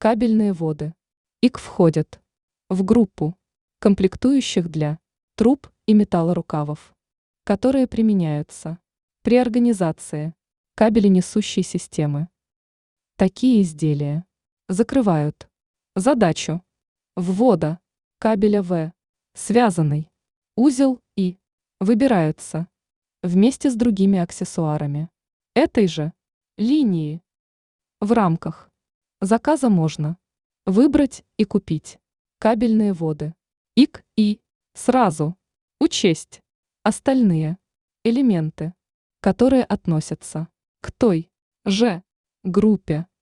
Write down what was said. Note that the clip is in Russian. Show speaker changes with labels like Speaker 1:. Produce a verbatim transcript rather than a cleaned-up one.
Speaker 1: Кабельные воды. ИК входят в группу комплектующих для труб и металлорукавов, которые применяются при организации кабеленесущей системы. Такие изделия закрывают задачу ввода кабеля в связанный узел и выбираются вместе с другими аксессуарами этой же линии. В рамках заказа можно выбрать и купить кабельные воды ИК и сразу учесть остальные элементы, которые относятся к той же группе.